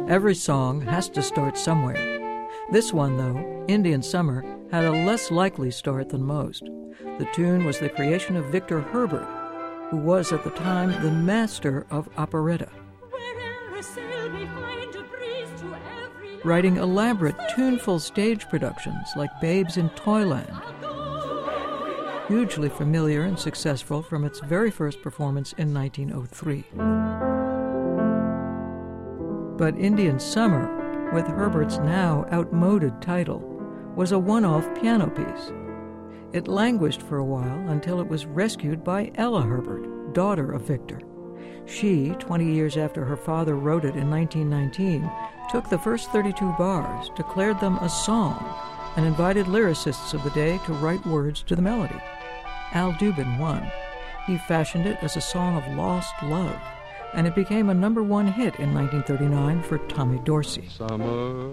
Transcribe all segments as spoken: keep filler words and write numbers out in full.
Every song has to start somewhere. This one, though, Indian Summer, had a less likely start than most. The tune was the creation of Victor Herbert, who was at the time the master of operetta, writing elaborate, tuneful stage productions like Babes in Toyland, hugely familiar and successful from its very first performance in nineteen oh three. But Indian Summer, with Herbert's now outmoded title, was a one-off piano piece. It languished for a while until it was rescued by Ella Herbert, daughter of Victor. She, twenty years after her father wrote it in nineteen nineteen, took the first thirty-two bars, declared them a song, and invited lyricists of the day to write words to the melody. Al Dubin won. He fashioned it as a song of lost love, and it became a number one hit in nineteen thirty-nine for Tommy Dorsey. Summer,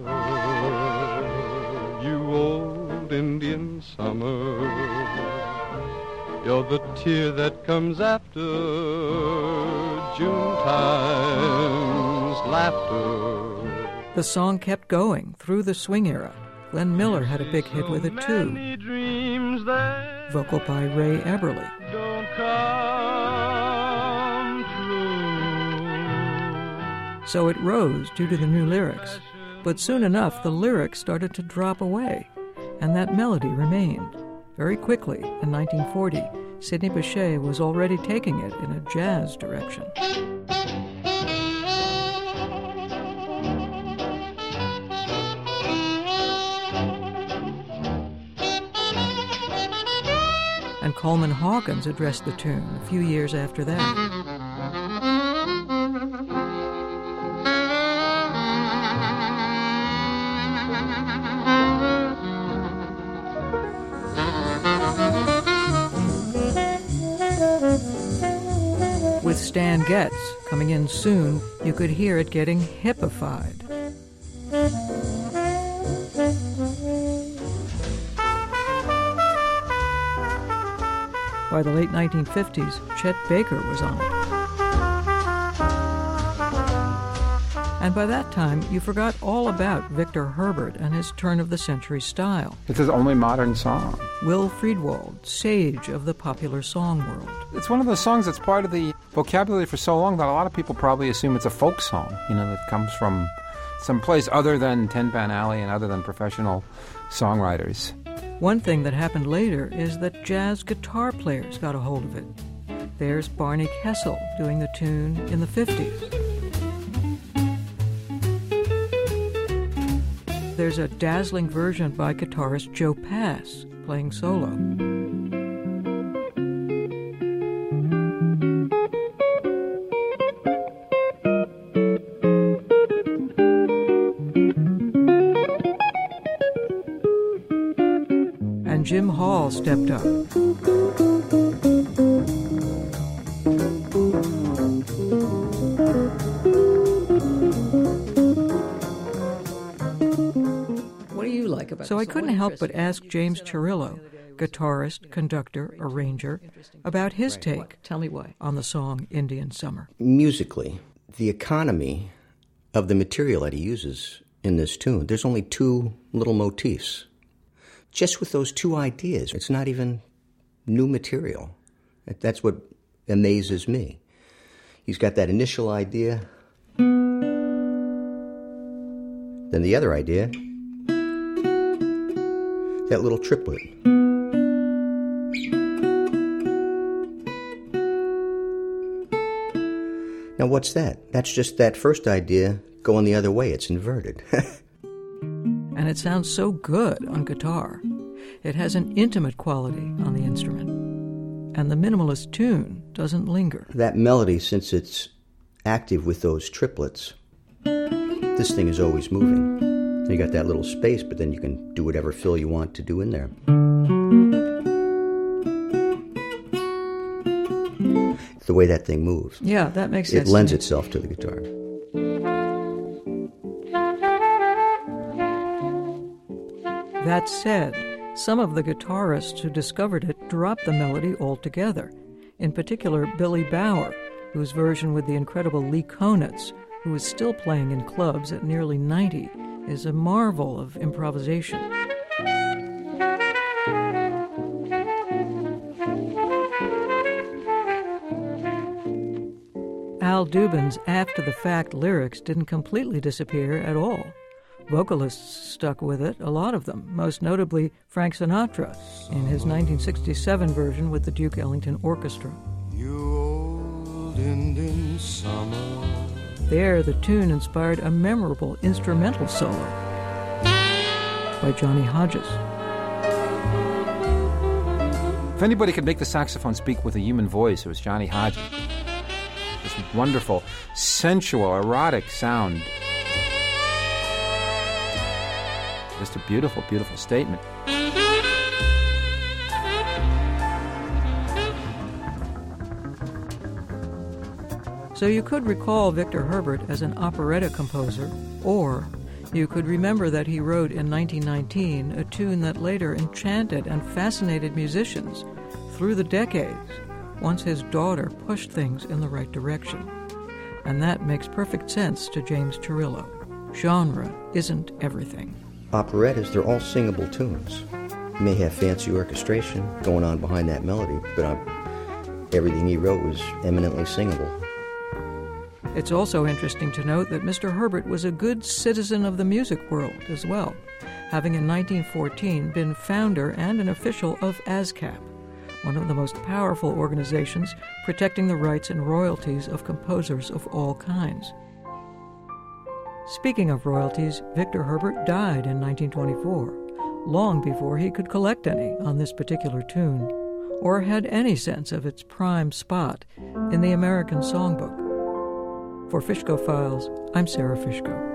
you old Indian summer, you're the tear that comes after June time's laughter. The song kept going through the swing era. Glenn Miller had a big hit with it too. Vocal by Ray Eberle. Don't come true. So it rose due to the new lyrics. But soon enough, the lyrics started to drop away, and that melody remained. Very quickly, in nineteen forty, Sidney Bechet was already taking it in a jazz direction. And Coleman Hawkins addressed the tune a few years after that. With Stan Getz coming in soon, you could hear it getting hippified. By the late nineteen fifties, Chet Baker was on it. And by that time, you forgot all about Victor Herbert and his turn-of-the-century style. It's his only modern song. Will Friedwald, sage of the popular song world. It's one of those songs that's part of the vocabulary for so long that a lot of people probably assume it's a folk song, you know, that comes from some place other than Tin Pan Alley and other than professional songwriters. One thing that happened later is that jazz guitar players got a hold of it. There's Barney Kessel doing the tune in the fifties. There's a dazzling version by guitarist Joe Pass playing solo. And Jim Hall stepped up. So I couldn't help but ask James Chirillo, guitarist, conductor, arranger, about his take Tell me why. on the song Indian Summer. Musically, the economy of the material that he uses in this tune, there's only two little motifs. Just with those two ideas, it's not even new material. That's what amazes me. He's got that initial idea, then the other idea, that little triplet. Now what's that? That's just that first idea going the other way. It's inverted. And it sounds so good on guitar. It has an intimate quality on the instrument. And the minimalist tune doesn't linger. That melody, since it's active with those triplets, this thing is always moving. You got that little space, but then you can do whatever fill you want to do in there. The way that thing moves. Yeah, that makes sense. It lends itself to the guitar. That said, some of the guitarists who discovered it dropped the melody altogether. In particular, Billy Bauer, whose version with the incredible Lee Konitz who is still playing in clubs at nearly ninety, is a marvel of improvisation. Al Dubin's after-the-fact lyrics didn't completely disappear at all. Vocalists stuck with it, a lot of them, most notably Frank Sinatra in his nineteen sixty-seven version with the Duke Ellington Orchestra. You old Indian summer. There, the tune inspired a memorable instrumental solo by Johnny Hodges. If anybody could make the saxophone speak with a human voice, it was Johnny Hodges. This wonderful, sensual, erotic sound. Just a beautiful, beautiful statement. So you could recall Victor Herbert as an operetta composer, or you could remember that he wrote in nineteen nineteen a tune that later enchanted and fascinated musicians through the decades once his daughter pushed things in the right direction. And that makes perfect sense to James Chirillo. Genre isn't everything. Operettas, they're all singable tunes. You may have fancy orchestration going on behind that melody, but I'm, everything he wrote was eminently singable. It's also interesting to note that Mister Herbert was a good citizen of the music world as well, having in nineteen fourteen been founder and an official of ASCAP, one of the most powerful organizations protecting the rights and royalties of composers of all kinds. Speaking of royalties, Victor Herbert died in nineteen twenty-four, long before he could collect any on this particular tune, or had any sense of its prime spot in the American songbook. For Fishko Files, I'm Sarah Fishko.